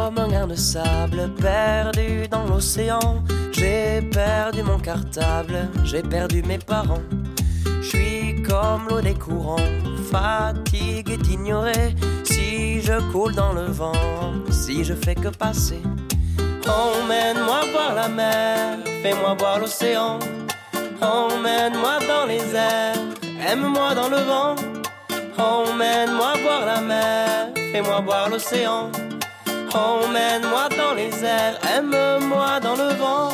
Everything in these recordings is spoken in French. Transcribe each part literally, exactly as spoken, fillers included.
comme un grain de sable perdu dans l'océan. J'ai perdu mon cartable, j'ai perdu mes parents. Je suis comme l'eau des courants, fatigue est ignorée. Si je coule dans le vent, si je fais que passer. Emmène-moi voir la mer, fais-moi voir l'océan. Emmène-moi dans les airs, aime-moi dans le vent. Emmène-moi voir la mer, fais-moi voir l'océan. Emmène-moi dans les airs, aime-moi dans le vent.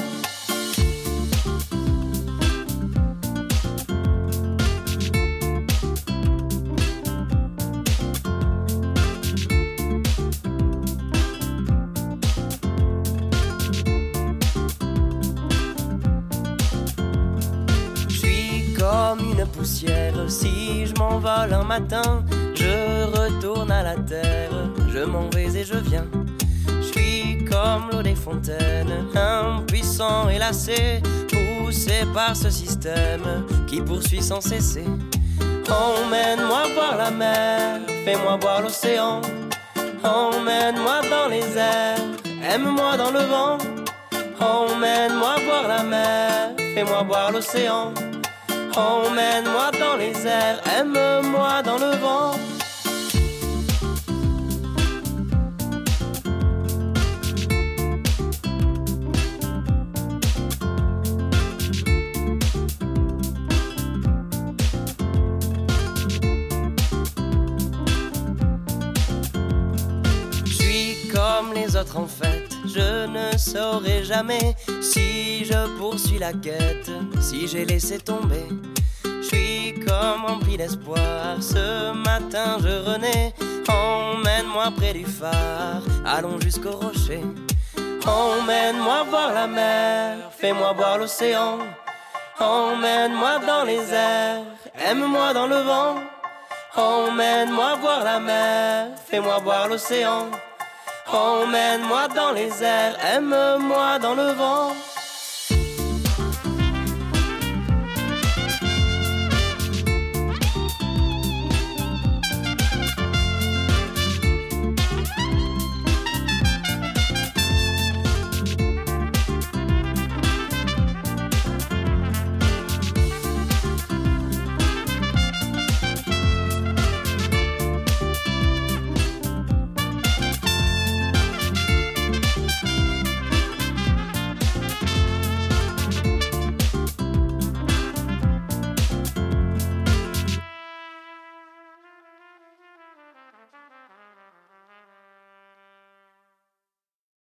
Comme une poussière, si je m'envole un matin, je retourne à la terre, je m'en vais et je viens. Je suis comme l'eau des fontaines, impuissant et lassé, poussé par ce système qui poursuit sans cesser. Emmène-moi voir la mer, fais-moi voir l'océan. Emmène-moi dans les airs, aime-moi dans le vent. Emmène-moi voir la mer, fais-moi voir l'océan. Emmène-moi dans les airs, aime-moi dans le vent. Je suis comme les autres en fait, je ne saurai jamais si je poursuis la quête, si j'ai laissé tomber. Je suis comme rempli d'espoir, ce matin je renais. Emmène-moi près du phare, allons jusqu'au rocher. Emmène-moi voir la mer, fais-moi voir l'océan. Emmène-moi dans les airs, aime-moi dans le vent. Emmène-moi voir la mer, fais-moi voir l'océan. Emmène-moi dans les airs, aime-moi dans le vent.